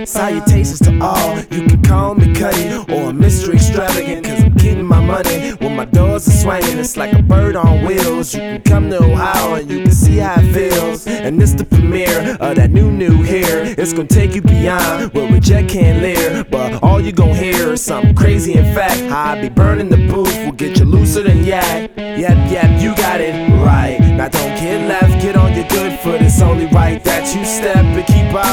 Salutations to all, you can call me Cuddy or Mr. Extravagant, cause I'm getting my money. When my doors are swinging, it's like a bird on wheels. You can come to Ohio and you can see how it feels. And it's the premiere of that new here. It's gonna take you beyond where we just can't live. But all you gon' hear is something crazy. In fact, how I be burning the booth will get you looser than yak. Yep, you got it right. Now don't get left, get on your good foot. It's only right that you step and keep out.